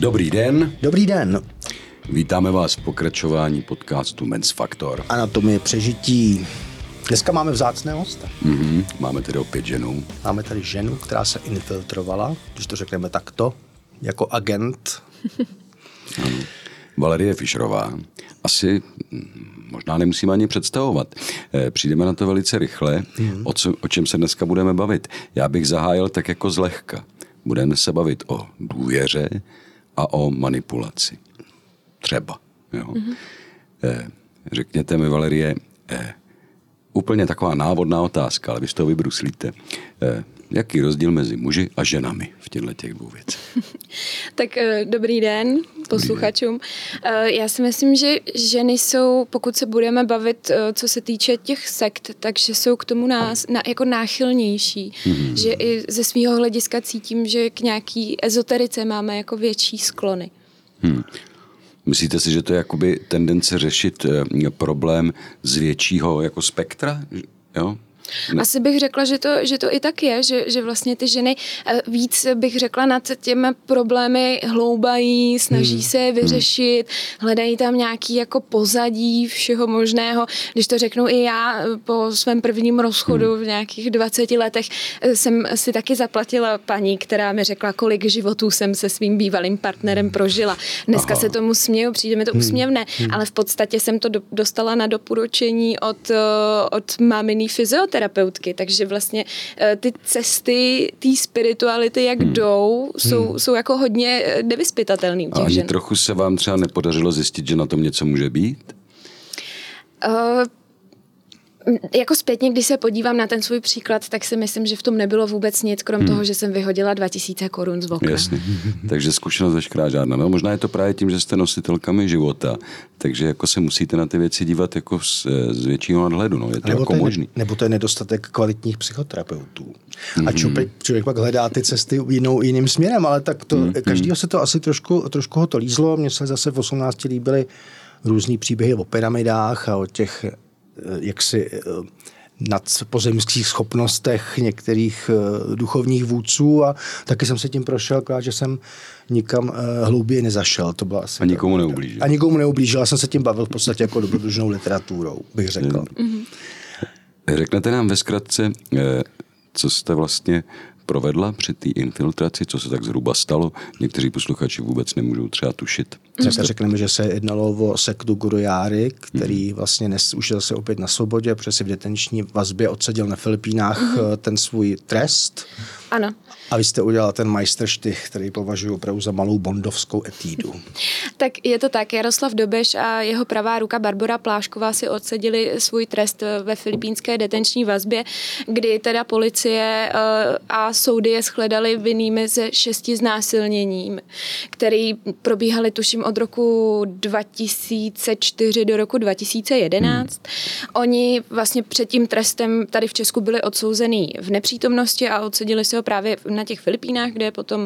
Dobrý den. Dobrý den. Vítáme vás v pokračování podcastu Men's Factor. Anatomie přežití. Dneska máme vzácné hosta. Máme tedy opět ženu. Máme tady ženu, která se infiltrovala, když to řekneme takto, jako agent. Valerie Fischerová. Asi možná nemusíme ani představovat. Přijdeme na to velice rychle, o čem se dneska budeme bavit. Já bych zahájil tak jako zlehka. Budeme se bavit o důvěře a o manipulaci. Třeba. Jo. Řekněte mi, Valerie, úplně taková návodná otázka, ale vy z toho vybruslíte. Jaký je rozdíl mezi muži a ženami v těchto dvou věcech? Tak dobrý den posluchačům. Já si myslím, že ženy jsou, pokud se budeme bavit, co se týče těch sekt, takže jsou k tomu jako náchylnější. Že i ze svého hlediska cítím, že k nějaký ezoterice máme jako větší sklony. Myslíte si, že to je jakoby tendence řešit problém z většího jako spektra? Jo? Ne. Asi bych řekla, že to i tak je, že vlastně ty ženy víc bych řekla nad těmi problémy hloubají, snaží se je vyřešit, hledají tam nějaký jako pozadí všeho možného. Když to řeknu i já po svém prvním rozchodu v nějakých 20 letech jsem si taky zaplatila paní, která mi řekla, kolik životů jsem se svým bývalým partnerem prožila. Dneska se tomu směju, přijde mi to úsměvné, ale v podstatě jsem to dostala na doporučení od máminý fyzioterapeutky, takže vlastně ty cesty, té spirituality, jak jdou, jsou jako hodně nevyzpytatelný u těch žen. A ani trochu se vám třeba nepodařilo zjistit, že na tom něco může být? Jako zpětně, když se podívám na ten svůj příklad, tak si myslím, že v tom nebylo vůbec nic, krom toho, že jsem vyhodila 2000 korun z okna. Jasně. Takže zkušenost veškerá žádná. No, možná je to právě tím, že jste nositelkami života, takže jako se musíte na ty věci dívat jako z většího nadhledu. No. Je to jako možný. Nebo to je nedostatek kvalitních psychoterapeutů. A člověk pak hledá ty cesty jiným směrem, ale tak to, každýho se to asi trošku ho to lízlo. Mně se zase v 18 líbily různý příběhy o pyramidách a o těch jaksi nadpozemských schopnostech některých duchovních vůdců a taky jsem se tím prošel, akorát, že jsem nikam hlouběji nezašel. To byla asi a nikomu neublížil. A nikomu neublížil. Já jsem se tím bavil v podstatě jako dobrodružnou literaturou, bych řekl. Řeknete nám ve zkratce, co jste vlastně provedla při té infiltraci, co se tak zhruba stalo. Někteří posluchači vůbec nemůžou třeba tušit. Dneska řekneme, že se jednalo o sektu Gurujáry, který vlastně už je zase opět na svobodě, protože si v detenční vazbě odseděl na Filipínách ten svůj trest. Ano. A vy jste udělala ten majstrštych, který považuji opravdu za malou bondovskou etídu. Tak je to tak. Jaroslav Dobeš a jeho pravá ruka Barbora Plášková si odseděli svůj trest ve filipínské detenční vazbě, kdy teda policie a soudy je shledali vinnými ze 6 znásilněním, které probíhaly tuším od roku 2004 do roku 2011. Oni vlastně před tím trestem tady v Česku byli odsouzený v nepřítomnosti a odseděli se ho právě na těch Filipínách, kde je potom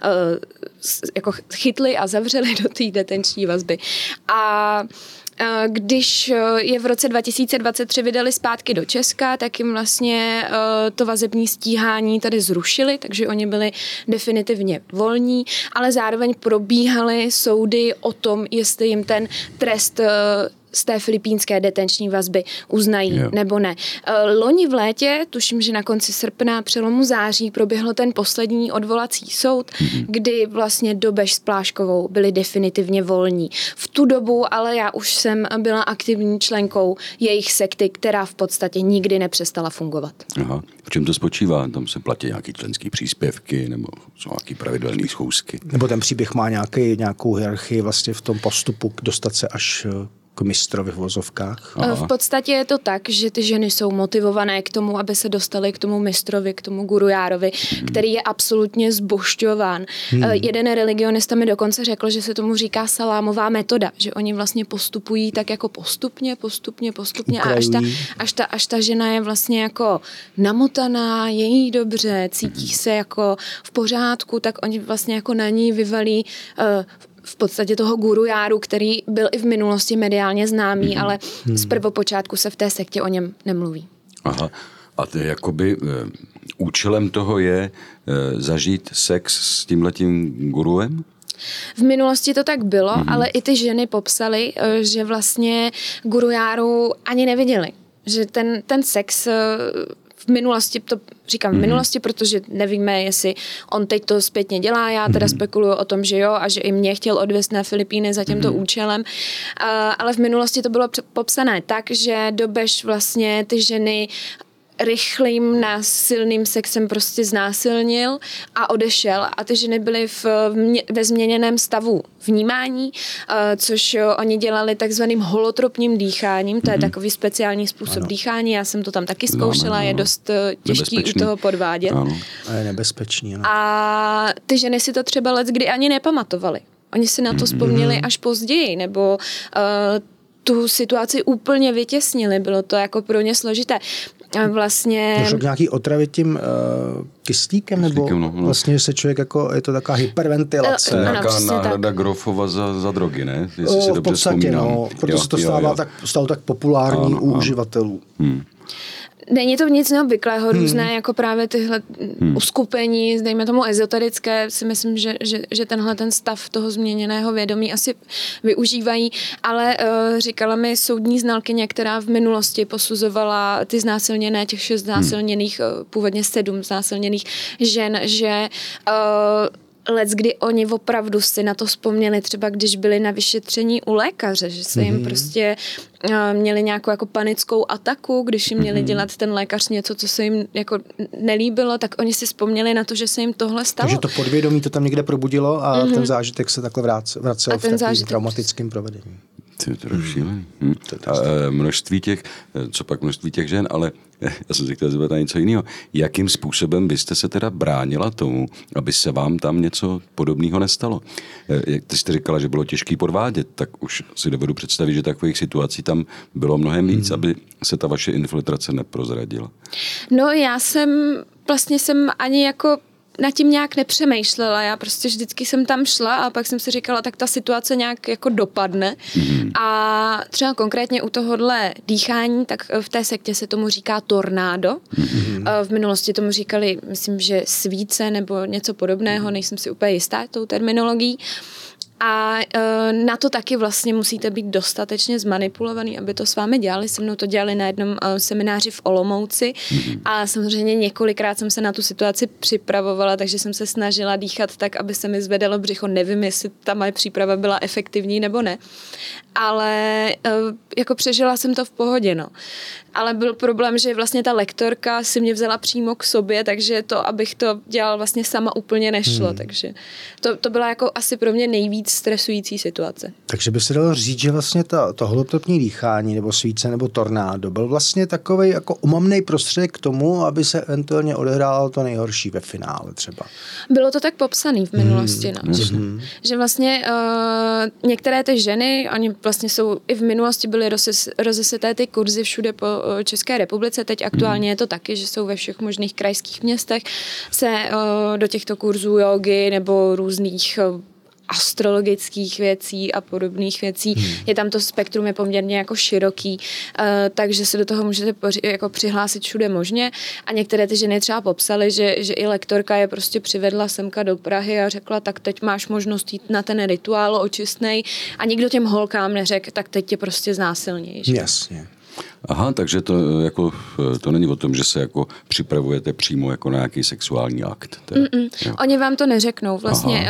jako chytli a zavřeli do té detenční vazby. A když je v roce 2023 vydali zpátky do Česka, tak jim vlastně to vazební stíhání tady zrušili, takže oni byli definitivně volní, ale zároveň probíhaly soudy o tom, jestli jim ten trest z té filipínské detenční vazby uznají nebo ne. Loni v létě, tuším, že na konci srpna, přelomu září, proběhl ten poslední odvolací soud, kdy vlastně Dobeš s Pláškovou byli definitivně volní. V tu dobu ale já už jsem byla aktivní členkou jejich sekty, která v podstatě nikdy nepřestala fungovat. Aha. V čem to spočívá? Tam se platí nějaký členský příspěvky nebo jsou nějaký pravidelné schůzky? Nebo ten příběh má nějakou hierarchii vlastně v tom postupu dostat se až k mistrovi v vozovkách? V podstatě je to tak, že ty ženy jsou motivované k tomu, aby se dostaly k tomu mistrovi, k tomu Gurujárovi, který je absolutně zbožťován. Jeden religionista mi dokonce řekl, že se tomu říká salámová metoda, že oni vlastně postupují tak jako postupně a až ta žena je vlastně jako namotaná, je jí dobře, cítí se jako v pořádku, tak oni vlastně jako na ní vyvalí v podstatě toho Gurujáru, který byl i v minulosti mediálně známý, ale z prvopočátku se v té sektě o něm nemluví. Aha. A to je jakoby účelem toho je zažít sex s tímhletím guruem? V minulosti to tak bylo, ale i ty ženy popsaly, že vlastně Guru Járu ani neviděli. Že ten sex v minulosti, to říkám v minulosti, protože nevíme, jestli on teď to zpětně dělá, já teda spekuluju o tom, že jo, a že i mě chtěl odvést na Filipíny za tímto účelem, ale v minulosti to bylo popsané tak, že Dobeš vlastně ty ženy rychlým násilným sexem prostě znásilnil a odešel a ty ženy byly ve změněném stavu vnímání, což oni dělali takzvaným holotropním dýcháním, to je takový speciální způsob dýchání, já jsem to tam taky zkoušela, je dost těžký u toho podvádět. Ano. A je nebezpečný. Ano. A ty ženy si to třeba leckdy ani nepamatovaly. Oni si na to vzpomněli až později, nebo tu situaci úplně vytěsnili, bylo to jako pro ně složité. Vlastně... Došlo k nějaký otravě tím kyslíkem, nebo vlastně se člověk jako, je to taková hyperventilace. To je nějaká náhrada Grofova za drogy, ne? Jestli si v podstatě, proto se to stalo tak populární u uživatelů. Není to nic neobvyklého, různé jako právě tyhle uskupení, dejme tomu ezoterické, si myslím, že tenhle ten stav toho změněného vědomí asi využívají, ale říkala mi soudní znalkyně, která v minulosti posuzovala ty znásilněné, těch 6 znásilněných, původně 7 znásilněných žen, že leckdy oni opravdu si na to vzpomněli, třeba když byli na vyšetření u lékaře, že se jim prostě měli nějakou jako panickou ataku, když jim měli dělat ten lékař něco, co se jim jako nelíbilo, tak oni si vzpomněli na to, že se jim tohle stalo. Takže to podvědomí to tam někde probudilo a ten zážitek se takhle vracel v takovým traumatickým provedení. To je šílený. Množství těch žen, ale já jsem si chtěl zeptat na něco jiného. Jakým způsobem byste se teda bránila tomu, aby se vám tam něco podobného nestalo? Jak jste říkala, že bylo těžký podvádět, tak už si dovedu představit, že takových situací tam bylo mnohem víc, aby se ta vaše infiltrace neprozradila. No já jsem ani jako nad tím nějak nepřemýšlela. Já prostě vždycky jsem tam šla a pak jsem si říkala, tak ta situace nějak jako dopadne. A třeba konkrétně u tohohle dýchání, tak v té sektě se tomu říká tornádo. V minulosti tomu říkali, myslím, že svíce nebo něco podobného, nejsem si úplně jistá tou terminologií. A na to taky vlastně musíte být dostatečně zmanipulovaný, aby to s vámi dělali. Se mnou to dělali na jednom semináři v Olomouci a samozřejmě několikrát jsem se na tu situaci připravovala, takže jsem se snažila dýchat tak, aby se mi zvedalo břicho. Nevím, jestli ta moje příprava byla efektivní nebo ne, ale jako přežila jsem to v pohodě, no. Ale byl problém, že vlastně ta lektorka si mě vzala přímo k sobě, takže to, abych to dělala vlastně sama úplně nešlo, takže to byla jako asi pro mě nejvíc stresující situace. Takže by se dalo říct, že vlastně to holotropní dýchání nebo svíce nebo tornádo byl vlastně takovej jako umamný prostředek k tomu, aby se eventuálně odehrálo to nejhorší ve finále třeba. Bylo to tak popsané v minulosti, že vlastně některé ty ženy, oni vlastně jsou i v minulosti byly rozeseté ty kurzy všude po České republice, teď aktuálně je to taky, že jsou ve všech možných krajských městech, se do těchto kurzů jógy nebo různých astrologických věcí a podobných věcí. Je tam to spektrum je poměrně jako široký, takže se do toho můžete jako přihlásit všude možně a některé ty ženy třeba popsaly, že i lektorka je prostě přivedla semka do Prahy a řekla, tak teď máš možnost jít na ten rituál očistnej a nikdo těm holkám neřekl, tak teď tě prostě znásilnějí. Jasně. Aha, takže to není o tom, že se jako připravujete přímo jako na nějaký sexuální akt. Oni vám to neřeknou. Vlastně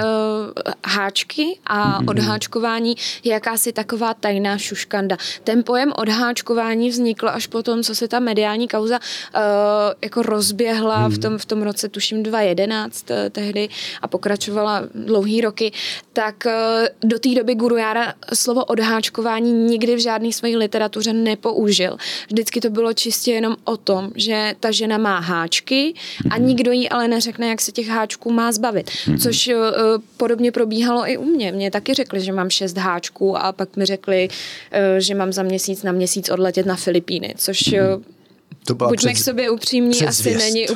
háčky a odháčkování je jakási taková tajná šuškanda. Ten pojem odháčkování vznikl až potom, co se ta mediální kauza jako rozběhla v tom roce, tuším 2011 tehdy a pokračovala dlouhý roky, tak do té doby Guru Jára slovo odháčkování nikdy v žádné své literatuře nepoužil. Vždycky to bylo čistě jenom o tom, že ta žena má háčky a nikdo jí ale neřekne, jak se těch háčků má zbavit. Což podobně probíhalo i u mě. Mně taky řekli, že mám 6 háčků a pak mi řekli, že mám za měsíc na měsíc odletět na Filipíny, což buďme k sobě upřímní, asi není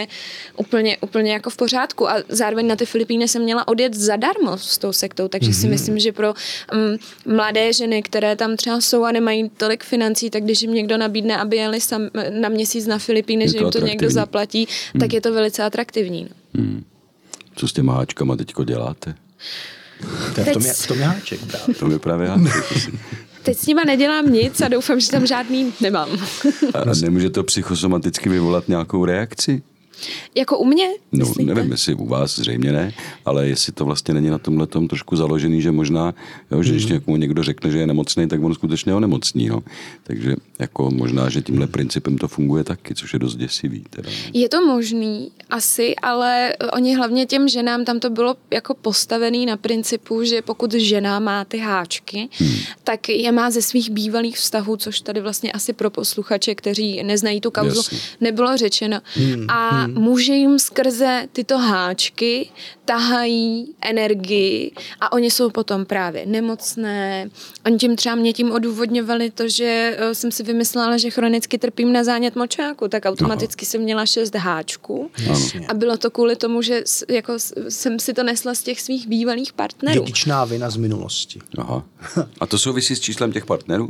úplně jako v pořádku. A zároveň na ty Filipíny jsem měla odjet zadarmo s tou sektou, takže si myslím, že pro mladé ženy, které tam třeba jsou a nemají tolik financí, tak když jim někdo nabídne, aby jeli na měsíc na Filipíny, že jim to někdo zaplatí, tak je to velice atraktivní. Co s těma háčkama teďko děláte? V tom je háček. To je právě háček. Teď s nima nedělám nic a doufám, že tam žádný nemám. A nemůže to psychosomaticky vyvolat nějakou reakci? Jako u mě? No, myslíte? nevím, jestli u vás zřejmě ne, ale jestli to vlastně není na tomhletom trošku založený, že možná, jo, že když někomu někdo řekne, že je nemocný, tak on skutečně onemocní. Jo. Takže jako možná, že tímhle principem to funguje taky, což je dost děsivý. Teda. Je to možný asi, ale oni hlavně těm ženám tam to bylo jako postavený na principu, že pokud žena má ty háčky, tak je má ze svých bývalých vztahů, což tady vlastně asi pro posluchače, kteří neznají tu kauzu, Jasně. nebylo řečeno. A muži jim skrze tyto háčky tahají energii a oni jsou potom právě nemocné. Oni mě tím odůvodňovali to, že jsem si vymyslela, že chronicky trpím na zánět močáku, tak automaticky jsem měla 6 háčků. A bylo to kvůli tomu, že jako jsem si to nesla z těch svých bývalých partnerů. Dědičná vina z minulosti. Aha. A to souvisí s číslem těch partnerů?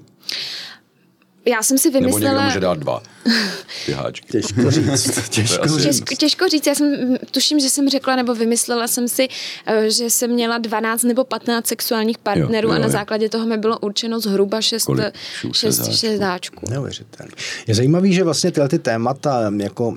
Já jsem si vymyslela... Nebo někdo může dát 2 ty háčky. Těžko říct. Já jsem, tuším, že jsem řekla nebo vymyslela jsem si, že jsem měla 12 nebo 15 sexuálních partnerů a na základě toho mi bylo určeno zhruba 6 háčků. Neuvěřitelné. Je zajímavý, že vlastně tyhle ty témata jako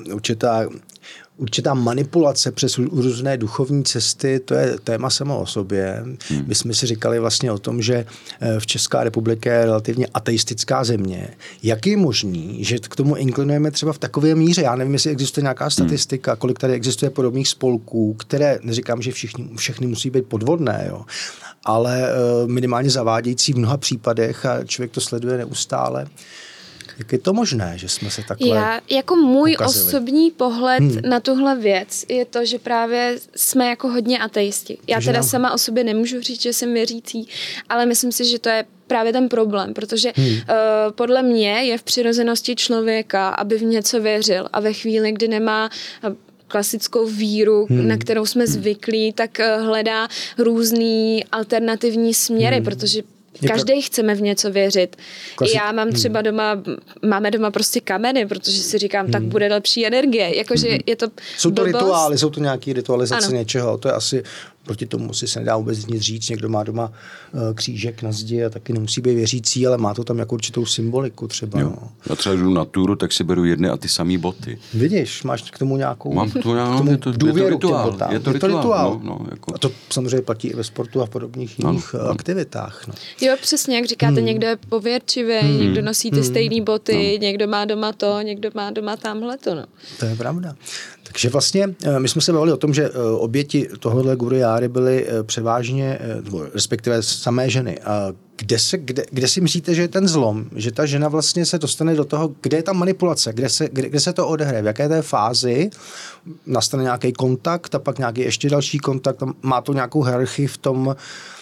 určitá manipulace přes různé duchovní cesty, to je téma samo o sobě. My jsme si říkali vlastně o tom, že v Česká republika je relativně ateistická země. Jak je možný, že k tomu inklinujeme třeba v takové míře? Já nevím, jestli existuje nějaká statistika, kolik tady existuje podobných spolků, které, neříkám, že všechny musí být podvodné, jo, ale minimálně zavádějící v mnoha případech a člověk to sleduje neustále. Jak je to možné, že jsme se takhle jako můj ukazili? Osobní pohled na tuhle věc je to, že právě jsme jako hodně ateisti. Já teda sama o sobě nemůžu říct, že jsem věřící, ale myslím si, že to je právě ten problém, protože podle mě je v přirozenosti člověka, aby v něco věřil a ve chvíli, kdy nemá klasickou víru, na kterou jsme zvyklí, tak hledá různý alternativní směry, protože každý chceme v něco věřit. Já mám třeba máme doma prostě kameny, protože si říkám, tak bude lepší energie. Jakože je to Jsou to rituály, jsou to nějaké ritualizace něčeho. To je asi proti tomu si se nedá vůbec nic říct. Někdo má doma křížek na zdi a taky nemusí být věřící, ale má to tam jako určitou symboliku třeba. Jo. No. Já třeba jdu na túru, tak si beru jedny a ty samý boty. Vidíš, máš k tomu nějakou Mám k tomu důvěru k těm botám. botám. Je to rituál. No, jako. A to samozřejmě platí i ve sportu a v podobných jiných aktivitách. No. Jo, přesně, jak říkáte, někdo je pověrčivý, někdo nosí ty stejné boty, někdo má doma to, někdo má doma tamhleto. No. To je pravda. Takže vlastně my jsme se bavili o tom, že oběti tohohle Guru Járy byly převážně, respektive samé ženy. A kde si myslíte, že je ten zlom? Že ta žena vlastně se dostane do toho, kde je ta manipulace? Kde se to odehraje? V jaké té fázi nastane nějaký kontakt a pak nějaký ještě další kontakt? Má to nějakou hierarchii v tom,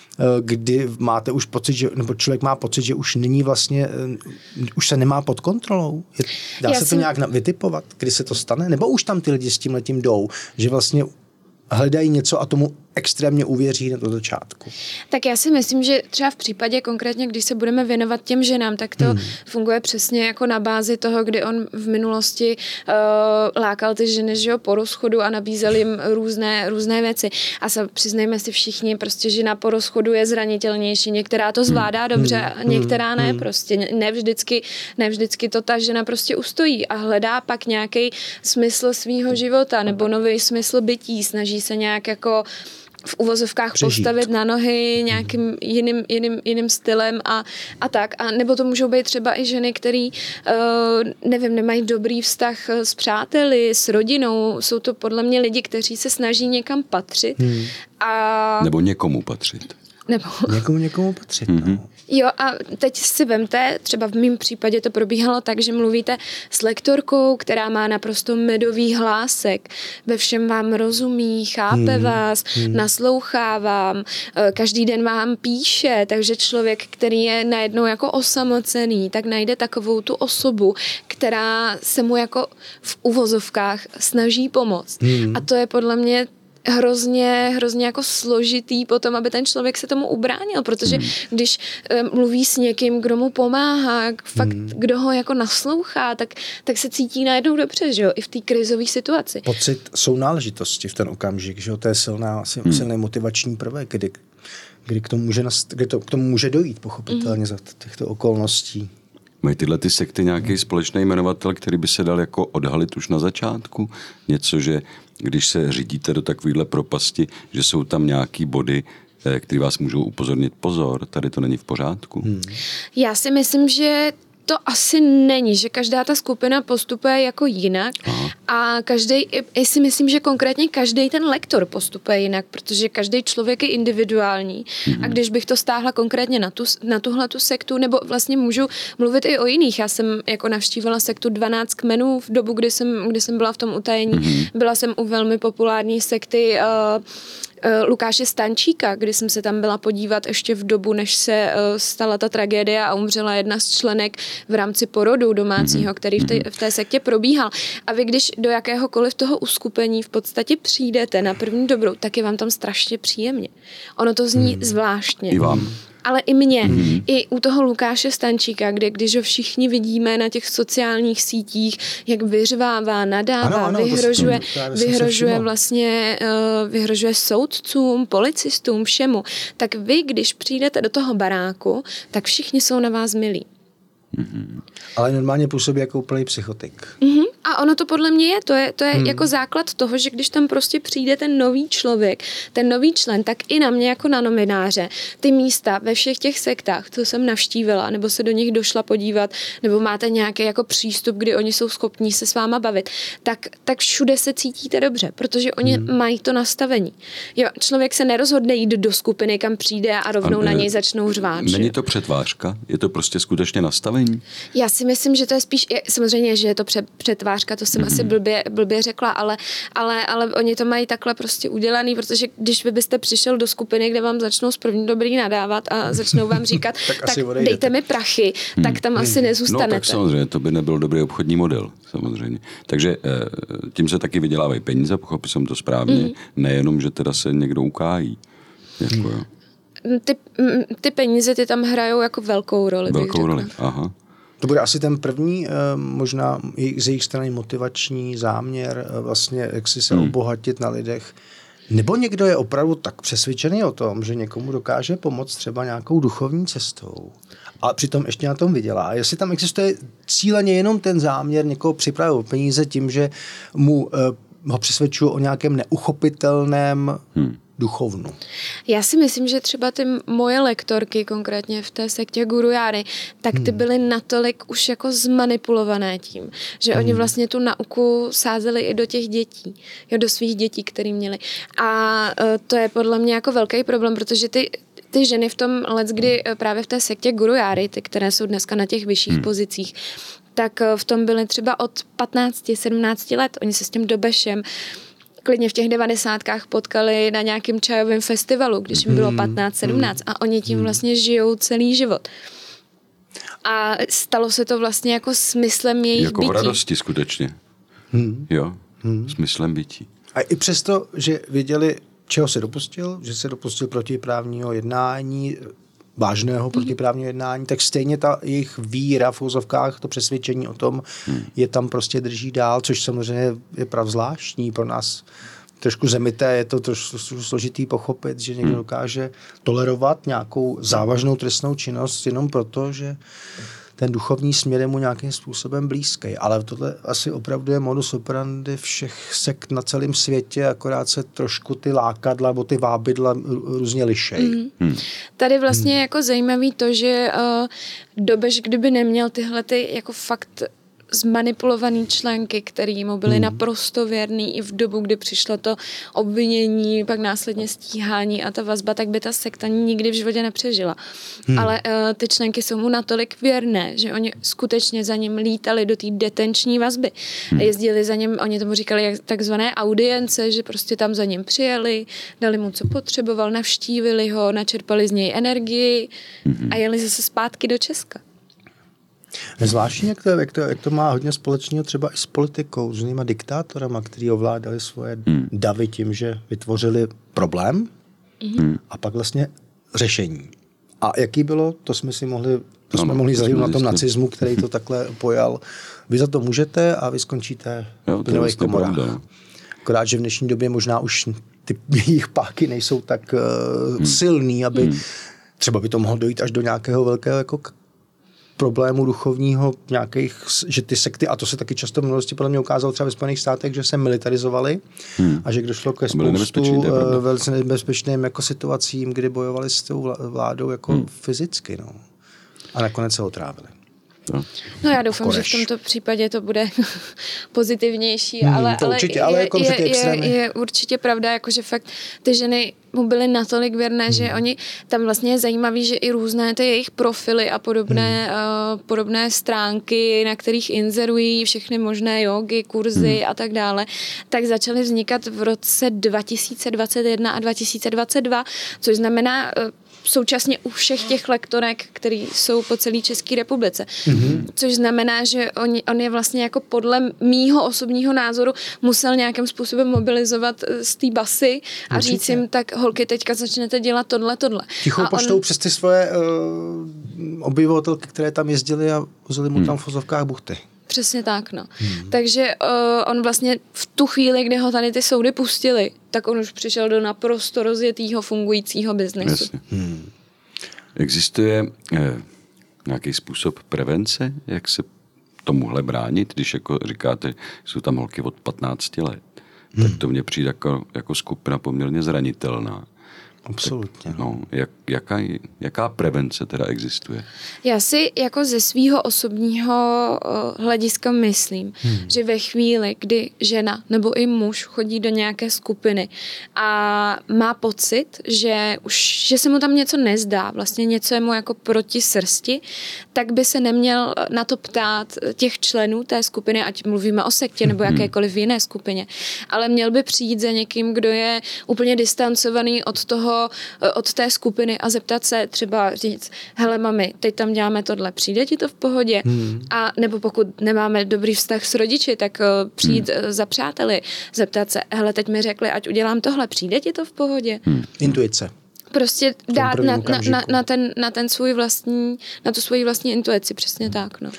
kdy máte už pocit, nebo člověk má pocit, že už není vlastně, už se nemá pod kontrolou? Dá se to nějak vytipovat, kdy se to stane? Nebo už tam ty lidi s tímhletím jdou, že vlastně hledají něco a tomu extrémně uvěří na to začátku? Tak já si myslím, že třeba v případě konkrétně, když se budeme věnovat těm ženám, tak to funguje přesně jako na bázi toho, kdy on v minulosti lákal ty ženy, že jo, po rozchodu a nabízel jim různé věci. A přiznejme si všichni, prostě žena po rozchodu je zranitelnější. Některá to zvládá dobře, a některá ne. Prostě ne vždycky to ta žena prostě ustojí a hledá pak nějaký smysl svýho života nebo nový smysl bytí. Snaží se nějak jako v uvozovkách postavit na nohy nějakým jiným stylem a tak. A nebo to můžou být třeba i ženy, který nemají dobrý vztah s přáteli, s rodinou. Jsou to podle mě lidi, kteří se snaží někam patřit. Nebo někomu patřit. Někomu patřit, no. Jo, a teď si vemte, třeba v mém případě to probíhalo tak, že mluvíte s lektorkou, která má naprosto medový hlásek, ve všem vám rozumí, chápe vás, naslouchá vám, každý den vám píše, takže člověk, který je najednou jako osamocený, tak najde takovou tu osobu, která se mu jako v uvozovkách snaží pomoct. A to je podle mě hrozně jako složitý potom, aby ten člověk se tomu ubránil, protože když mluví s někým, kdo mu pomáhá, fakt kdo ho jako naslouchá, tak se cítí najednou dobře, že jo, i v té krizové situaci. Pocit sounáležitosti v ten okamžik, že jo, to je silný motivační prvek, kdy kdy k tomu může dojít, pochopitelně za těchto okolností. Mají tyhle ty sekty nějaký společný jmenovatel, který by se dal jako odhalit už na začátku? Něco, že když se řídíte do takovéhle propasti, že jsou tam nějaký body, které vás můžou upozornit, pozor, tady to není v pořádku? Já si myslím, že to asi není, že každá ta skupina postupuje jako jinak. Aha. A si myslím, že konkrétně každý ten lektor postupuje jinak, protože každý člověk je individuální. A když bych to stáhla konkrétně na tuhletu sektu, nebo vlastně můžu mluvit i o jiných. Já jsem jako navštívila sektu 12 kmenů v dobu, kdy jsem byla v tom utajení. Byla jsem u velmi populární sekty Lukáše Stančíka, kdy jsem se tam byla podívat ještě v dobu, než se stala ta tragédie a umřela jedna z členek v rámci porodu domácího, který v té sektě probíhal. A vy, když do jakéhokoliv toho uskupení v podstatě přijdete na první dobrou, tak je vám tam strašně příjemně. Ono to zní zvláštně. I vám. Ale i mě, i u toho Lukáše Stančíka, když ho všichni vidíme na těch sociálních sítích, jak vyřvává, nadává, vyhrožuje soudcům, policistům, všemu, tak vy, když přijdete do toho baráku, tak všichni jsou na vás milí. Ale normálně působí jako úplný psychotik. A ono to podle mě je, to je jako základ toho, že když tam prostě přijde ten nový člověk, ten nový člen, tak i na mě jako na novináře, ty místa ve všech těch sektách, co jsem navštívila, nebo se do nich došla podívat, nebo máte nějaký jako přístup, kdy oni jsou schopní se s váma bavit, tak všude se cítíte dobře, protože oni mají to nastavení. Jo, člověk se nerozhodne jít do skupiny, kam přijde a rovnou na něj začnou řvát. Není to přetvářka? Je to prostě skutečně nastavení? Já si myslím, že to je spíš, samozřejmě, že je to přetvářka, to jsem asi blbě řekla, ale oni to mají takhle prostě udělaný, protože když vy byste přišel do skupiny, kde vám začnou z první dobrý nadávat a začnou vám říkat, tak dejte mi prachy, tak tam asi nezůstanete. No tak samozřejmě, to by nebyl dobrý obchodní model, samozřejmě. Takže tím se taky vydělávají peníze, pochopil jsem to správně, nejenom, že teda se někdo ukájí. Jako, jo. Ty peníze ty tam hrajou jako velkou roli. Velkou roli, aha. To bude asi ten první, možná z jejich strany motivační záměr, vlastně jak si se obohatit na lidech. Nebo někdo je opravdu tak přesvědčený o tom, že někomu dokáže pomoct třeba nějakou duchovní cestou, ale přitom ještě na tom vydělá. A jestli tam existuje cíleně jenom ten záměr někoho připravit o peníze tím, že ho přesvědčují o nějakém neuchopitelném duchovnu. Já si myslím, že třeba ty moje lektorky, konkrétně v té sektě Guru Járy, tak ty byly natolik už jako zmanipulované tím, že oni vlastně tu nauku sázeli i do těch dětí, jo, do svých dětí, který měli. A to je podle mě jako velký problém, protože ty ženy v tom leckdy právě v té sektě Guru Járy, ty, které jsou dneska na těch vyšších pozicích, tak v tom byly třeba od 15-17 let. Oni se s tím Dobešem klidně v těch 90kách potkali na nějakém čajovém festivalu, když jim bylo 15-17 a oni tím vlastně žijou celý život. A stalo se to vlastně jako smyslem jejich jako bytí. Jako v radosti skutečně. Jo, smyslem bytí. A i přesto, že věděli, čeho se dopustil, že se dopustil protiprávního jednání, vážného protiprávního jednání, tak stejně ta jejich víra v úzovkách, to přesvědčení o tom, je tam prostě drží dál, což samozřejmě je pravzvláštní pro nás. Trošku zemité, je to trošku složitý pochopit, že někdo dokáže tolerovat nějakou závažnou trestnou činnost jenom proto, že ten duchovní směr je mu nějakým způsobem blízký. Ale tohle asi opravdu je modus operandi všech sekt na celém světě, akorát se trošku ty lákadla nebo ty vábidla různě lišejí. Tady vlastně je jako zajímavý to, že Dobeš, kdyby neměl tyhle ty jako fakt zmanipulovaný členky, který mu byly naprosto věrný i v dobu, kdy přišlo to obvinění, pak následně stíhání a ta vazba, tak by ta sekta nikdy v životě nepřežila. Ale ty členky jsou mu natolik věrné, že oni skutečně za ním lítali do té detenční vazby. A jezdili za ním, oni tomu říkali takzvané audience, že prostě tam za ním přijeli, dali mu, co potřeboval, navštívili ho, načerpali z něj energii a jeli zase zpátky do Česka. Zvláštní, jak to má hodně společného třeba i s politikou, s různýma diktátorama, kteří ovládali svoje davy tím, že vytvořili problém a pak vlastně řešení. A jaký bylo, to jsme si mohli zažít na tom nacismu, který to takhle pojal. Vy za to můžete a vy skončíte v plynových komorách. Akorát, že v dnešní době možná už ty jejich páky nejsou tak silný, aby třeba by to mohlo dojít až do nějakého velkého jako problému duchovního nějakých, že ty sekty, a to se taky často v minulosti podle mě ukázalo třeba ve Spojených státech, že se militarizovali a že došlo ke spoustu velice nebezpečným jako situacím, kdy bojovali s tou vládou jako fyzicky. No. A nakonec se otrávili. No já doufám, že v tomto případě to bude pozitivnější, ale je určitě pravda, jako že fakt ty ženy mu byly natolik věrné, že oni tam vlastně je zajímavý, že i různé ty jejich profily a podobné stránky, na kterých inzerují všechny možné jogy, kurzy a tak dále, tak začaly vznikat v roce 2021 a 2022, což znamená současně u všech těch lektorek, které jsou po celé České republice. Což znamená, že on je vlastně jako podle mýho osobního názoru musel nějakým způsobem mobilizovat z té basy a říct jim, tak holky, teďka začnete dělat tohle. Tichou poštou přes ty svoje obyvatelky, které tam jezdily a vozili mu tam v vozovkách buchty. Přesně tak, no. Takže on vlastně v tu chvíli, kdy ho tady ty soudy pustili, tak on už přišel do naprosto rozjetýho fungujícího biznesu. Existuje nějaký způsob prevence, jak se tomuhle bránit, když jako říkáte, jsou tam holky od 15 let, tak to mně přijde jako skupina poměrně zranitelná. Absolutně. Tak, no, jaká prevence teda existuje? Já si jako ze svýho osobního hlediska myslím, že ve chvíli, kdy žena nebo i muž chodí do nějaké skupiny a má pocit, že se mu tam něco nezdá, vlastně něco je mu jako proti srsti, tak by se neměl na to ptát těch členů té skupiny, ať mluvíme o sektě nebo jakékoliv jiné skupině, ale měl by přijít za někým, kdo je úplně distancovaný od té skupiny a zeptat se, třeba říct, hele mami, teď tam děláme tohle, přijde ti to v pohodě? A nebo pokud nemáme dobrý vztah s rodiči, tak přijít za přáteli, zeptat se, hele, teď mi řekli, ať udělám tohle, přijde ti to v pohodě? Intuice. Prostě dát na tu svoji vlastní intuici, přesně tak, no.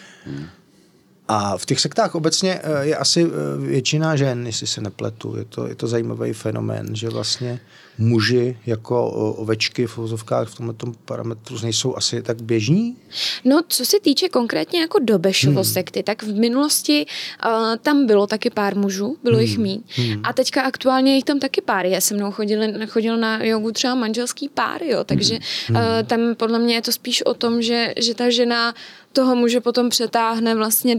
A v těch sektách obecně je asi většina žen, jestli se nepletu. Je to zajímavý fenomén, že vlastně muži jako ovečky v vozovkách v tomto parametru nejsou asi tak běžní? No, co se týče konkrétně jako Dobešovo sekty, tak v minulosti tam bylo taky pár mužů, bylo jich míň. A teďka aktuálně jich tam taky pár. Já se mnou chodil na jogu třeba manželský pár, jo, takže tam podle mě je to spíš o tom, že ta žena toho muže potom přetáhne vlastně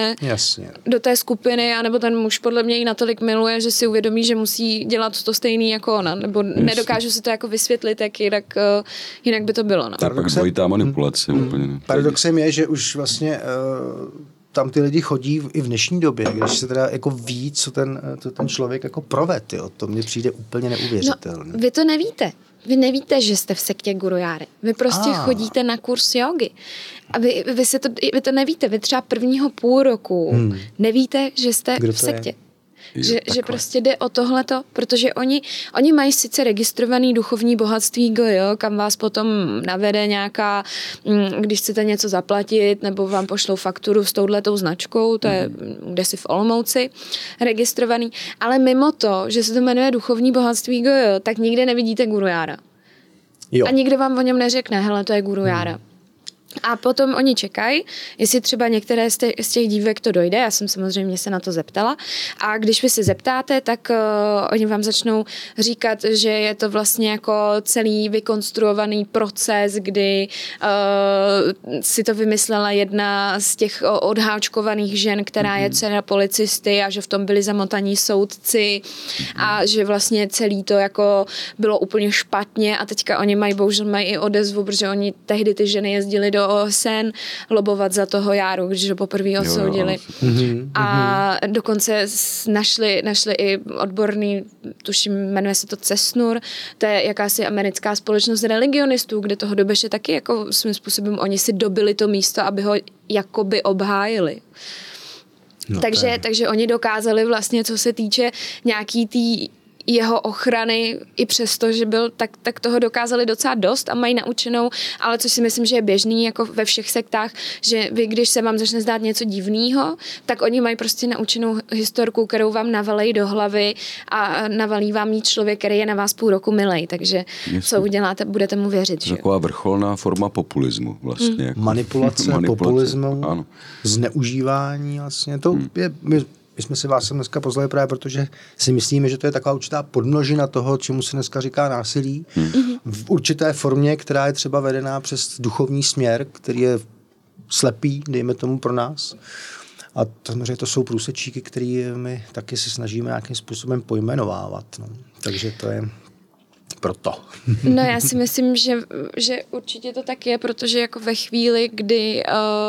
do té skupiny, anebo ten muž podle mě ji natolik miluje, že si uvědomí, že musí dělat to stejný jako ona, nebo nedokážu si to jako vysvětlit, jak jinak by to bylo. No. To je pak dvojitá manipulace. Paradoxem je, že už vlastně tam ty lidi chodí i v dnešní době, když se teda jako ví, co ten člověk jako proved, jo. To mně přijde úplně neuvěřitelné. No, vy to nevíte. Vy nevíte, že jste v sektě Gurujáry. Vy prostě chodíte na kurz jogy. A vy to nevíte. Vy třeba prvního půl roku nevíte, že jste v sektě. Že prostě jde o tohleto, protože oni mají sice registrovaný duchovní bohatství GJ, kam vás potom navede nějaká, když chcete něco zaplatit, nebo vám pošlou fakturu s touhletou značkou, to je kdesi v Olomouci registrovaný, ale mimo to, že se to jmenuje duchovní bohatství GJ, tak nikde nevidíte Gurujára. A nikdo vám o něm neřekne, hele, to je Gurujára. A potom oni čekají, jestli třeba některé z těch dívek to dojde, já jsem samozřejmě se na to zeptala, a když vy se zeptáte, tak oni vám začnou říkat, že je to vlastně jako celý vykonstruovaný proces, kdy si to vymyslela jedna z těch odháčkovaných žen, která je dcera policisty, a že v tom byli zamotaní soudci a že vlastně celý to jako bylo úplně špatně, a teďka oni bohužel mají i odezvu, protože oni tehdy ty ženy jezdili do OSN lobovat za toho Járu, když ho poprvé odsoudili. A dokonce našli i odborný, tuším, jmenuje se to CESNUR, to je jakási americká společnost religionistů, kde toho Dobeše taky jako svým způsobem oni si dobili to místo, aby ho jakoby obhájili. No, takže oni dokázali vlastně, co se týče nějaký jeho ochrany i přesto, že byl, tak toho dokázali docela dost a mají naučenou, ale což si myslím, že je běžný jako ve všech sektách, že vy, když se vám začne zdát něco divného, tak oni mají prostě naučenou historku, kterou vám navalejí do hlavy a navalí vám jí člověk, který je na vás půl roku milej, takže co uděláte, budete mu věřit. Že? Taková vrcholná forma populismu vlastně. Jako. Manipulace, populismu, ano. Zneužívání vlastně, to je... My jsme si vás sem dneska pozvali právě, protože si myslíme, že to je taková určitá podmnožina toho, čemu se dneska říká násilí. V určité formě, která je třeba vedená přes duchovní směr, který je slepý, dejme tomu pro nás. A samozřejmě to jsou průsečíky, které my taky se snažíme nějakým způsobem pojmenovávat. No. Takže to je proto. No já si myslím, že určitě to tak je, protože jako ve chvíli, kdy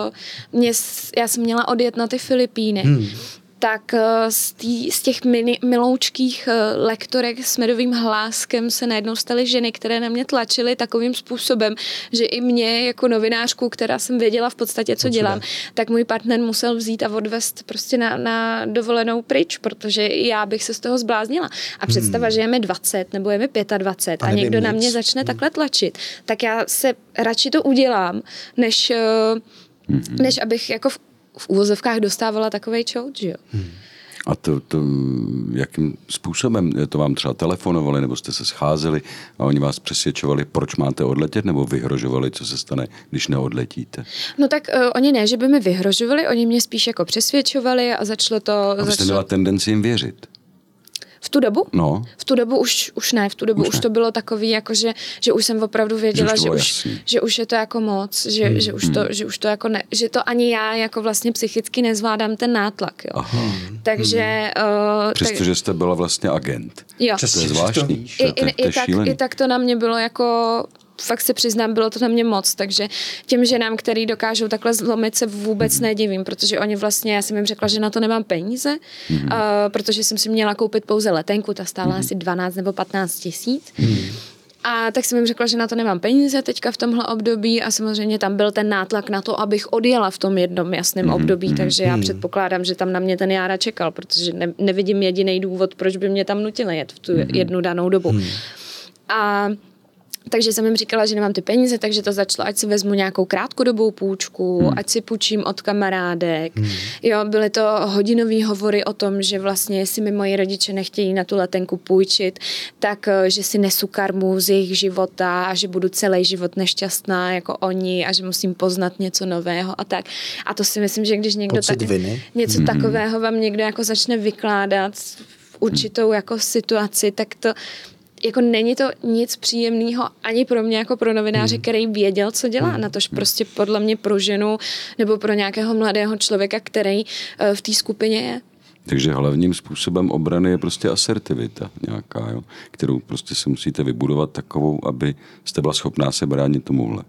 já jsem měla odjet na ty Filipíny, tak z těch miloučkých lektorek s medovým hláskem se najednou staly ženy, které na mě tlačily takovým způsobem, že i mě jako novinářku, která jsem věděla v podstatě, co dělám, tak můj partner musel vzít a odvést prostě na dovolenou pryč, protože já bych se z toho zbláznila. A představa, že je mi 20 nebo je mi 25 a někdo na mě začne takhle tlačit, tak já se radši to udělám, než abych jako v úvozovkách dostávala takovej čout, že jo? A to jakým způsobem? To vám třeba telefonovali, nebo jste se scházeli a oni vás přesvědčovali, proč máte odletět, nebo vyhrožovali, co se stane, když neodletíte? No tak oni ne, že by mi vyhrožovali, oni mě spíš jako přesvědčovali a začalo to... A vy jste měla tendenci jim věřit? V tu dobu? No. V tu dobu už ne, v tu dobu už to bylo takový, jako že už jsem opravdu věděla, že už je to jako moc, že už to jako ne, že to ani já jako vlastně psychicky nezvládám ten nátlak, jo. Aha. Takže... Přestože jste byla vlastně agent. Jo. To je zvláštní. I tak to na mě bylo jako... Fakt se přiznám, bylo to na mě moc, takže těm ženám, který dokážou takhle zlomit, se vůbec nedivím, protože oni vlastně, já jsem jim řekla, že na to nemám peníze, protože jsem si měla koupit pouze letenku, ta stála asi 12 nebo 15 tisíc. A tak jsem jim řekla, že na to nemám peníze teďka v tomhle období a samozřejmě tam byl ten nátlak na to, abych odjela v tom jednom jasném období, takže já předpokládám, že tam na mě ten Jára čekal, protože nevidím jediný důvod, proč by mě tam nutili jet v tu jednu danou dobu. A takže jsem jim říkala, že nemám ty peníze, takže to začalo, ať si vezmu nějakou krátkodobou půjčku, ať si půjčím od kamarádek. Jo, byly to hodinový hovory o tom, že vlastně, jestli mi moji rodiče nechtějí na tu letenku půjčit, tak že si nesu karmu z jejich života a že budu celý život nešťastná jako oni a že musím poznat něco nového a tak. A to si myslím, že když někdo něco takového vám někdo jako začne vykládat v určitou jako situaci, tak to jako není to nic příjemného ani pro mě jako pro novináře, který věděl, co dělá, natož prostě podle mě pro ženu nebo pro nějakého mladého člověka, který v té skupině je. Takže hlavním způsobem obrany je prostě asertivita nějaká, jo? Kterou prostě se musíte vybudovat takovou, aby jste byla schopná se bránit tomuhle.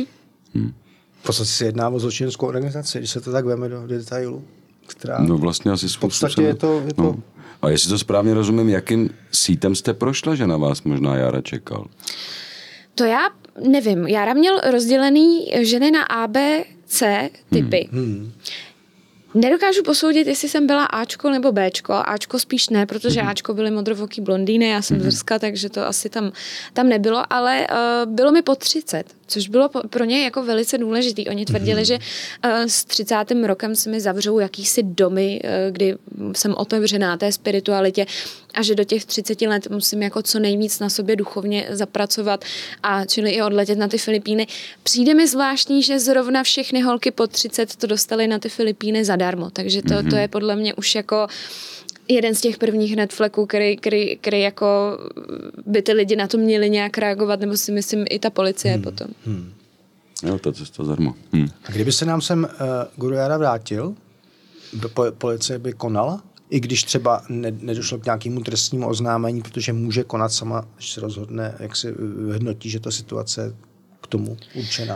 V podstatě se jedná o zločineckou organizaci, když se to tak veme do detailu. Která... No vlastně asi v podstatě je to... No. A jestli to správně rozumím, jakým sítem jste prošla, že na vás možná Jára čekal? To já nevím. Jára měl rozdělený ženy na A, B, C typy. Nedokážu posoudit, jestli jsem byla Ačko nebo Bčko. Ačko spíš ne, protože Ačko byly modrovoký blondýny, já jsem zrska, takže to asi tam nebylo, ale bylo mi po 30, což bylo pro ně jako velice důležitý. Oni tvrdili, že s 30. rokem se mi zavřou jakýsi domy, kdy jsem otevřená té spiritualitě a že do těch 30 let musím jako co nejvíc na sobě duchovně zapracovat a čili i odletět na ty Filipíny. Přijde mi zvláštní, že zrovna všechny holky po 30 to dostaly na ty Filipíny zadarmo, takže to je podle mě už jako jeden z těch prvních Netflixů, který jako by ty lidi na to měli nějak reagovat, nebo si myslím i ta policie potom. Jo, ta cesta zadarmo. A kdyby se nám sem Guru Jára vrátil, policie by konala? I když třeba nedošlo k nějakému trestnímu oznámení, protože může konat sama, když se rozhodne, jak se hodnotí, že ta situace je k tomu určená.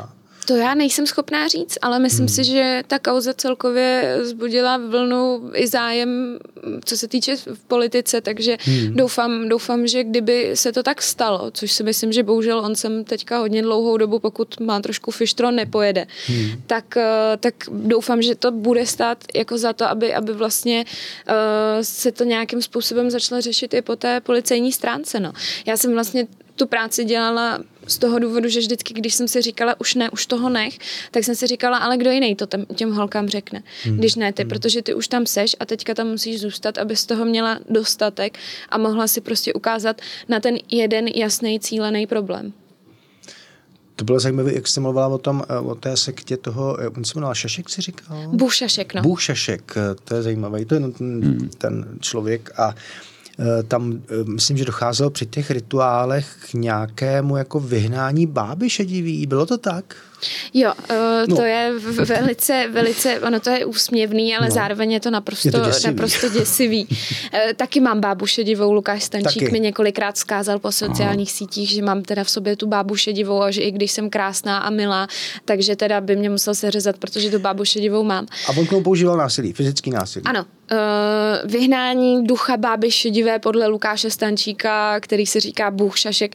To já nejsem schopná říct, ale myslím si, že ta kauza celkově vzbudila vlnu i zájem, co se týče v politice, takže doufám, že kdyby se to tak stalo, což si myslím, že bohužel on sem teďka hodně dlouhou dobu, pokud má trošku fištro, nepojede, tak doufám, že to bude stát jako za to, aby vlastně se to nějakým způsobem začalo řešit i po té policejní stránce. No. Já jsem vlastně tu práci dělala z toho důvodu, že vždycky, když jsem si říkala, už toho nech, tak jsem si říkala, ale kdo jiný to těm holkám řekne, když ne ty, protože ty už tam seš a teďka tam musíš zůstat, aby z toho měla dostatek a mohla si prostě ukázat na ten jeden jasný cílený problém. To bylo zajímavé, jak jste mluvila o té sektě toho, on se jmenoval Šašek, si říkal? Bůh Šašek, no. Bůh Šašek, to je zajímavé, to je ten člověk a tam myslím, že docházelo při těch rituálech k nějakému jako vyhnání báby šedivý. Bylo to tak? Jo, to je velice, ono to je úsměvný, ale zároveň je to naprosto děsivý. Taky mám bábu šedivou, Lukáš Stančík mi několikrát vzkázal po sociálních sítích, že mám teda v sobě tu bábu šedivou a že i když jsem krásná a milá, takže teda by mě musel seřezat, protože tu bábu šedivou mám. A on k tomu používal násilí, fyzický násilí. Ano. Vyhnání ducha báby šedivé podle Lukáše Stančíka, který se říká Bůh Šašek,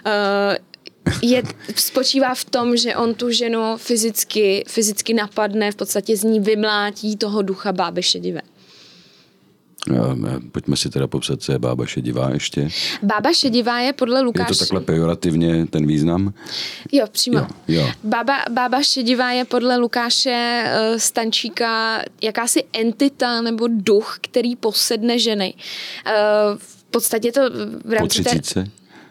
spočívá v tom, že on tu ženu fyzicky napadne, v podstatě z ní vymlátí toho ducha báby šedivé. Pojďme si teda popsat, co je bába šedivá ještě. Bába šedivá je podle Lukáše... Je to takhle pejorativně ten význam? Jo, přímo. Jo. Bába šedivá je podle Lukáše Stančíka jakási entita nebo duch, který posedne ženy. V podstatě to v rámci té...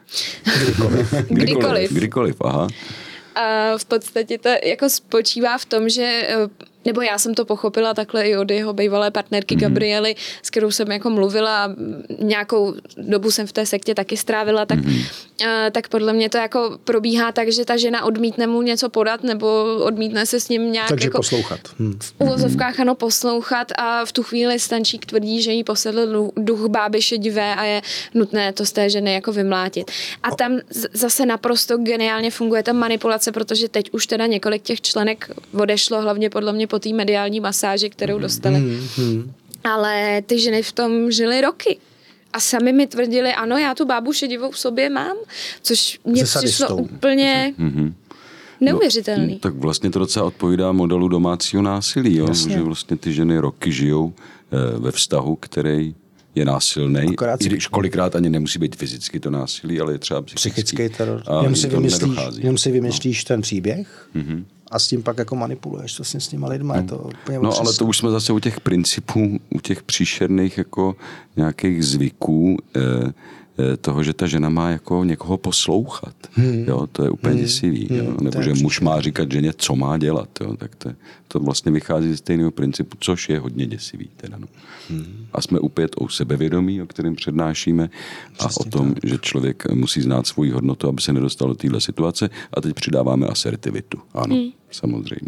Kdykoliv, aha. A v podstatě to jako spočívá v tom, že nebo já jsem to pochopila takhle i od jeho bývalé partnerky Gabriely, s kterou jsem jako mluvila a nějakou dobu jsem v té sektě taky strávila, tak podle mě to jako probíhá tak, že ta žena odmítne mu něco podat nebo odmítne se s ním nějak takže jako poslouchat. V uvozovkách poslouchat a v tu chvíli Stančík tvrdí, že jí posedl duch báby šedivé a je nutné to z té ženy jako vymlátit. A tam zase naprosto geniálně funguje ta manipulace, protože teď už teda několik těch členek odešlo, hlavně podle mě po té mediální masáži, kterou dostali. Ale ty ženy v tom žily roky. A sami mi tvrdili, ano, já tu bábu šedivou v sobě mám, což mě přišlo úplně neuvěřitelný. No, tak vlastně to docela odpovídá modelu domácího násilí, jo? Že vlastně ty ženy roky žijou ve vztahu, který je násilný, i když kolikrát ani nemusí být fyzicky to násilí, ale je třeba psychický teror. Jenom si vymyslíš ten příběh a s tím pak jako manipuluješ vlastně s těma lidma. Je to úplně ale to už jsme zase u těch principů, u těch příšerných jako nějakých zvyků toho, že ta žena má jako někoho poslouchat. Jo, to je úplně děsivý. Jo? Nebo že muž má říkat ženě, co má dělat. Jo? Tak to vlastně vychází ze stejného principu, což je hodně děsivý. Teda, no. A jsme opět o sebevědomí, o kterém přednášíme, a o tom, že člověk musí znát svoji hodnotu, aby se nedostal do téhle situace. A teď přidáváme asertivitu. Ano, samozřejmě.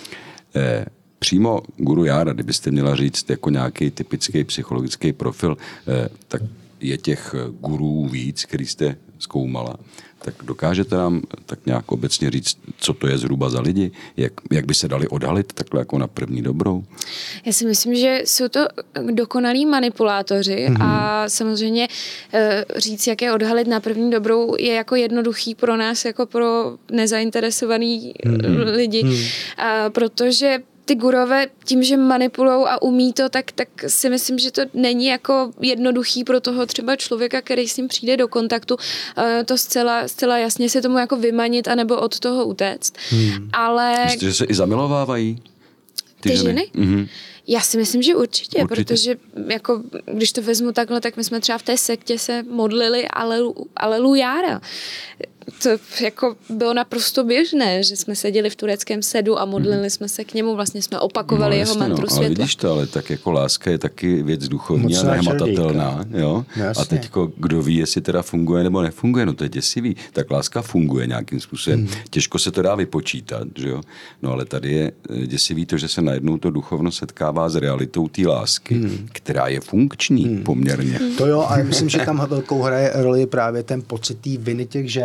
Přímo Guru Jára, kdybyste měla říct jako nějaký typický psychologický profil, tak je těch gurů víc, který jste zkoumala. Tak dokážete nám tak nějak obecně říct, co to je zhruba za lidi? Jak by se dali odhalit takhle jako na první dobrou? Já si myslím, že jsou to dokonalí manipulátoři a samozřejmě říct, jak je odhalit na první dobrou, je jako jednoduchý pro nás, jako pro nezainteresovaný lidi. Protože ty gurové tím, že manipulujou a umí to, tak si myslím, že to není jako jednoduchý pro toho třeba člověka, který s ním přijde do kontaktu, to zcela jasně se tomu jako vymanit anebo od toho utéct. Ale... Myslíte, že se i zamilovávají ty ženy? Já si myslím, že určitě, protože jako, když to vezmu takhle, tak my jsme třeba v té sektě se modlili Alelujára. To jako bylo naprosto běžné, že jsme seděli v tureckém sedu a modlili jsme se k němu, vlastně jsme opakovali jeho mantru světla. Ale vidíš to, ale tak jako láska je taky věc duchovní a nehmatatelná. Jo? A teďko, kdo ví, jestli teda funguje nebo nefunguje, no to je děsivý. Tak láska funguje nějakým způsobem. Těžko se to dá vypočítat, že jo? No ale tady je děsivý to, že se najednou to duchovno setkává s realitou té lásky, která je funkční poměrně. To jo, ale myslím, že tam velkou hraje roli právě ten pocit té viny těch žen, že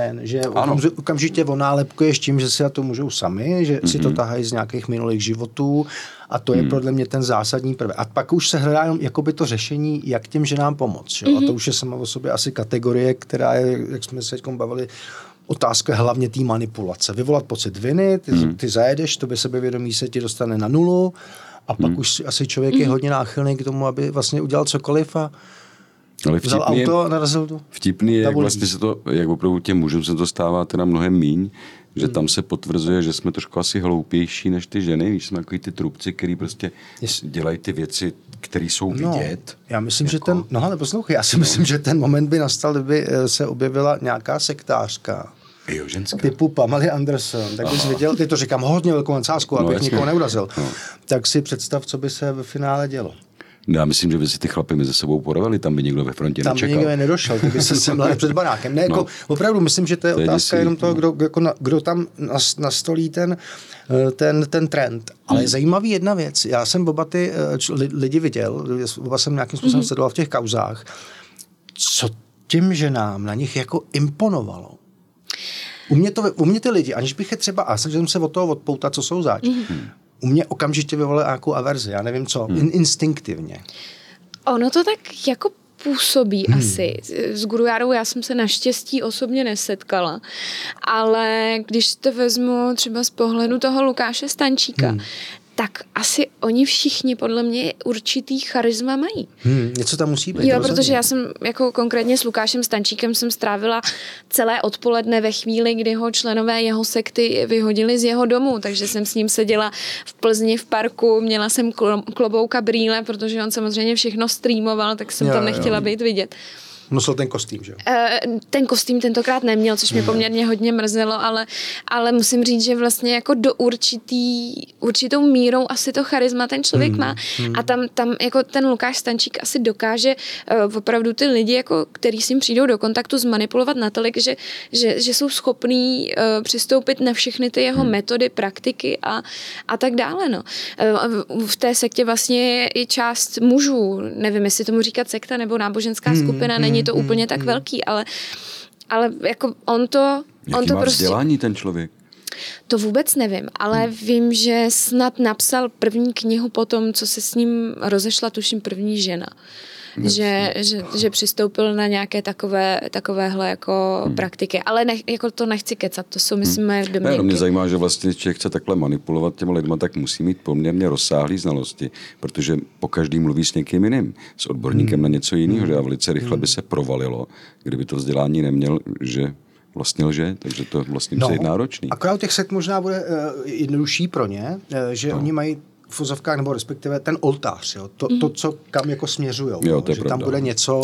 okamžitě onálepkuješ tím, že si na to můžou sami, že si to tahají z nějakých minulých životů a to je podle mě ten zásadní prvek. A pak už se hledá jenom jakoby to řešení, jak těm ženám pomoct. A to už je sama o sobě asi kategorie, která je, jak jsme se teď bavili, otázka hlavně té manipulace. Vyvolat pocit viny, ty zajedeš, to by sebevědomí se ti dostane na nulu a pak už asi člověk je hodně náchylný k tomu, aby vlastně udělal cokoliv a ale vzal auto a narazil to. Vtipný je, jak vlastně se to, jak opravdu těm mužům se to stává teda mnohem míň, že tam se potvrzuje, že jsme trošku asi hloupější než ty ženy, víš, jsme takový ty trubci, který prostě dělají ty věci, které jsou vidět. Já myslím, že ale poslouchej, já si myslím, že ten moment by nastal, kdyby se objevila nějaká sektářka. Jo, ženská. Typu Pamely Anderson, tak bys viděl, ty to říkám hodně velkou nadsázku, abych nikoho neurazil. Tak si představ, co by se ve finále dělo. No, já myslím, že by si ty chlapy mezi sebou porovali, tam by někdo ve frontě nečekal. Tam by nikdo nedošel, ty by se semlali před barákem. Ne, jako, opravdu myslím, že to je otázka jenom toho, kdo tam nastolí ten trend. Ale je zajímavý jedna věc. Já jsem oba ty lidi viděl, oba jsem nějakým způsobem sledoval v těch kauzách. Co těm ženám na nich jako imponovalo? U mě ty lidi, aniž bych je třeba, a snažil jsem se od toho odpoutat, co jsou zač, u mě okamžitě vyvolalo nějakou averzi, já nevím co, instinktivně. Ono to tak jako působí asi. S Gurujárou já jsem se naštěstí osobně nesetkala, ale když to vezmu třeba z pohledu toho Lukáše Stančíka, tak asi oni všichni podle mě určitý charisma mají. Něco tam musí být. Jo, protože já jsem jako konkrétně s Lukášem Stančíkem jsem strávila celé odpoledne ve chvíli, kdy ho členové jeho sekty vyhodili z jeho domu, takže jsem s ním seděla v Plzni v parku, měla jsem klobouka brýle, protože on samozřejmě všechno streamoval, tak jsem tam nechtěla být vidět. Nosil ten kostým, že jo? Ten kostým tentokrát neměl, což mě poměrně hodně mrzelo, ale musím říct, že vlastně jako do určitou mírou asi to charisma ten člověk má a tam jako ten Lukáš Stančík asi dokáže opravdu ty lidi, jako, který s ním přijdou do kontaktu, zmanipulovat natolik, že jsou schopní přistoupit na všechny ty jeho metody, praktiky a tak dále. No. V té sektě vlastně je i část mužů, nevím, jestli tomu říkat sekta nebo náboženská skupina, není to úplně tak velký, ale jako on to má prostě... vzdělání ten člověk? To vůbec nevím, ale vím, že snad napsal první knihu po tom, co se s ním rozešla, tuším, první žena. Že přistoupil na nějaké takovéhle jako praktiky. Ale jako to nechci kecat, to jsou, myslím, moje domněnky. Mě zajímá, že vlastně člověk chce takhle manipulovat těma lidma, tak musí mít poměrně rozsáhlý znalosti, protože po každý mluví s někým jiným, s odborníkem na něco jiného, že a velice rychle by se provalilo, kdyby to vzdělání neměl, že vlastně lže, takže to vlastně musí být náročný. Akorát těch sekt možná bude jednodušší pro ně, že oni mají v ozovkách, nebo respektive ten oltář, jo? To, co kam jako směřujou. Jo, že tam bude něco,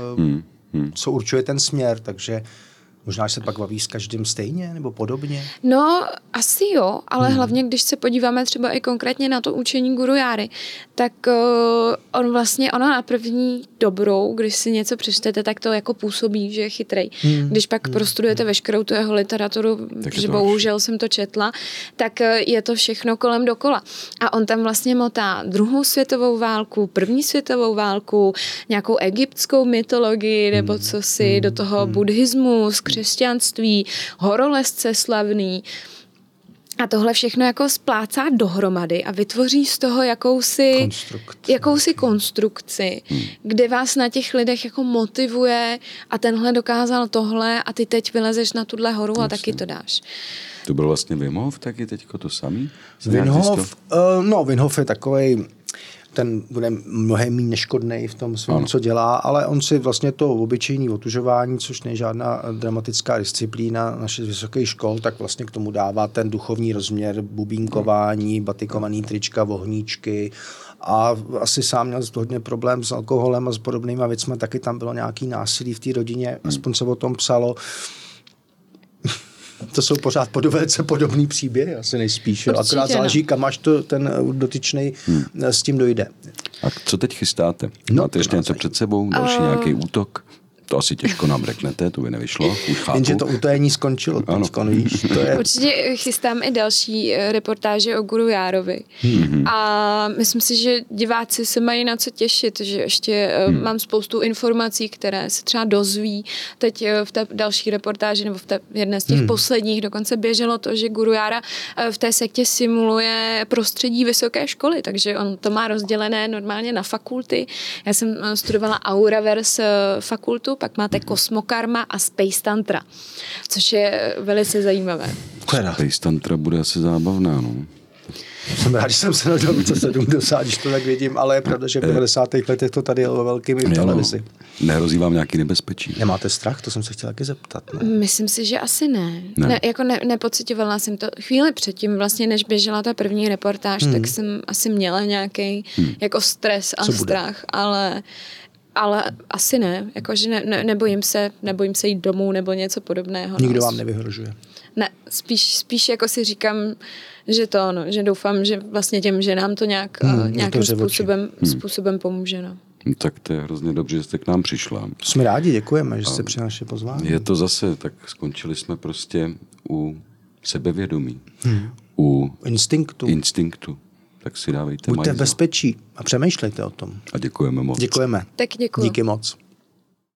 co určuje ten směr, takže možná se pak baví s každým stejně nebo podobně? No, asi jo, ale hlavně, když se podíváme třeba i konkrétně na to učení Gurujáry, tak ono na první dobrou, když si něco přečtete, tak to jako působí, že je chytrej. Když pak prostudujete veškerou tu jeho literaturu, že bohužel jsem to četla, tak je to všechno kolem dokola. A on tam vlastně motá druhou světovou válku, první světovou válku, nějakou egyptskou mytologii, nebo co si do toho buddhismus, křesťanství, horolezce slavný. A tohle všechno jako splácá dohromady a vytvoří z toho jakousi konstrukci, kde vás na těch lidech jako motivuje a tenhle dokázal tohle a ty teď vylezeš na tuhle horu a taky to dáš. To byl vlastně Wim Hof taky teďko to samý? Wim Hof je takovej, ten bude mnohem méně neškodnej v tom svém, co dělá, ale on si vlastně to obyčejné otužování, což není žádná dramatická disciplína našich vysokých škol, tak vlastně k tomu dává ten duchovní rozměr, bubínkování, batikovaný trička, vohníčky a asi sám měl hodně problém s alkoholem a s podobnýma věcmi, taky tam bylo nějaký násilí v té rodině, aspoň se o tom psalo. To jsou pořád podobný příběhy, asi nejspíš. Akorát záleží, kam až to ten dotyčnej s tím dojde. A co teď chystáte? Máte ještě něco před sebou? Další nějaký útok? To asi těžko nám řeknete, to by nevyšlo, už chápu. Jenže to utajení skončilo teďkon, víš, to je... Určitě chystám i další reportáže o Guru Járovi. A myslím si, že diváci se mají na co těšit, že ještě mám spoustu informací, které se třeba dozví. Teď v té další reportáži, nebo v té jedné z těch posledních dokonce běželo to, že Guru Jára v té sektě simuluje prostředí vysoké školy, takže on to má rozdělené normálně na fakulty. Já jsem studovala Auraverse fakultu, pak máte Kosmokarma a Space Tantra, což je velice zajímavé. Space Tantra bude asi zábavná, no. Jsem rád, že jsem se narodil v roce 70, když to tak vidím, ale je pravda, že v 90. letech to tady jelo velkým i v televizi. Nehrozí vám nějaký nebezpečí? Nemáte strach? To jsem se chtěla taky zeptat. Ne? Myslím si, že asi ne. Nepocitovala jsem to. Chvíli předtím, vlastně, než běžela ta první reportáž, tak jsem asi měla nějaký jako stres a strach, ale asi ne. Jakože nebojím se jít domů nebo něco podobného. Nikdo vám nevyhrožuje? Ne, spíš jako si říkám, že že doufám, že vlastně těm, že nám to nějakým způsobem pomůže. No. Tak to je hrozně dobře, že jste k nám přišla. Jsme rádi, děkujeme, že jste při naše pozvání. Je to zase, tak skončili jsme prostě u sebevědomí. U instinktu. Tak si dávejte Buďte v bezpečí a přemýšlejte o tom. A děkujeme moc. Děkujeme. Tak děkuji. Díky moc.